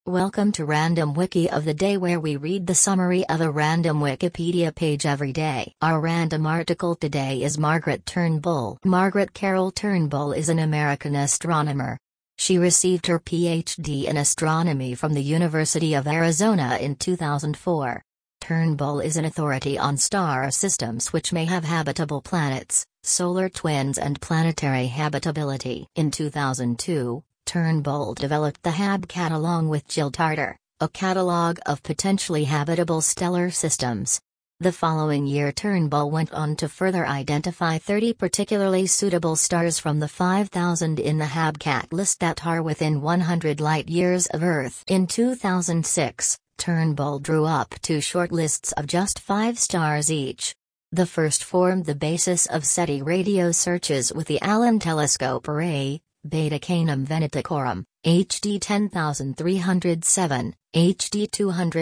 Welcome to Random Wiki of the Day, where we read the summary of a random Wikipedia page every day. Our random article today is Margaret Turnbull. Margaret Carroll Turnbull is an American astronomer. She received her PhD in astronomy from the University of Arizona in 2004. Turnbull is an authority on star systems which may have habitable planets, solar twins and planetary habitability. In 2002, Turnbull developed the HabCat along with Jill Tarter, a catalog of potentially habitable stellar systems. The following year, Turnbull went on to further identify 30 particularly suitable stars from the 5,000 in the HabCat list that are within 100 light-years of Earth. In 2006, Turnbull drew up two short lists of just 5 stars each. The first formed the basis of SETI radio searches with the Allen Telescope Array, Beta Caninum Venaticorum, HD 10307, HD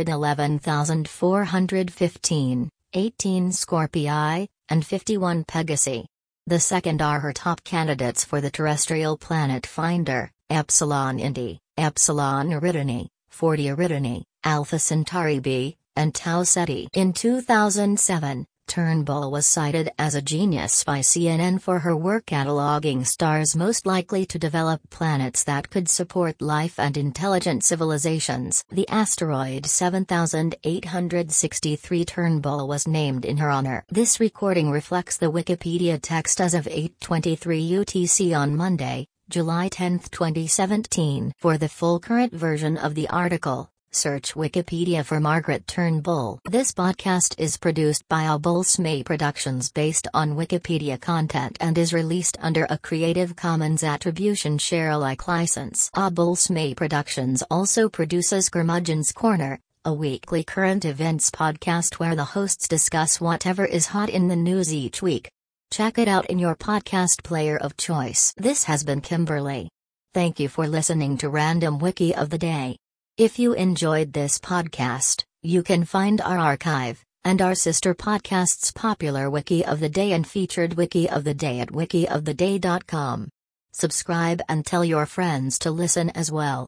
211415, 18 Scorpii, and 51 Pegasi. The second are her top candidates for the terrestrial planet finder, Epsilon Indi, Epsilon Eridani, 40 Eridani, Alpha Centauri b, and Tau Ceti. In 2007, Turnbull was cited as a genius by CNN for her work cataloging stars most likely to develop planets that could support life and intelligent civilizations. The asteroid 7863 Turnbull was named in her honor. This recording reflects the Wikipedia text as of 8:23 UTC on Monday, July 10, 2017. For the full current version of the article, search Wikipedia for Margaret Turnbull. This podcast is produced by Abulsme Productions based on Wikipedia content and is released under a Creative Commons Attribution Share Alike license. Abulsme Productions also produces Curmudgeon's Corner, a weekly current events podcast where the hosts discuss whatever is hot in the news each week. Check it out in your podcast player of choice. This has been Kimberly. Thank you for listening to Random Wiki of the Day. If you enjoyed this podcast, you can find our archive, and our sister podcasts Popular Wiki of the Day and Featured Wiki of the Day at wikioftheday.com. Subscribe and tell your friends to listen as well.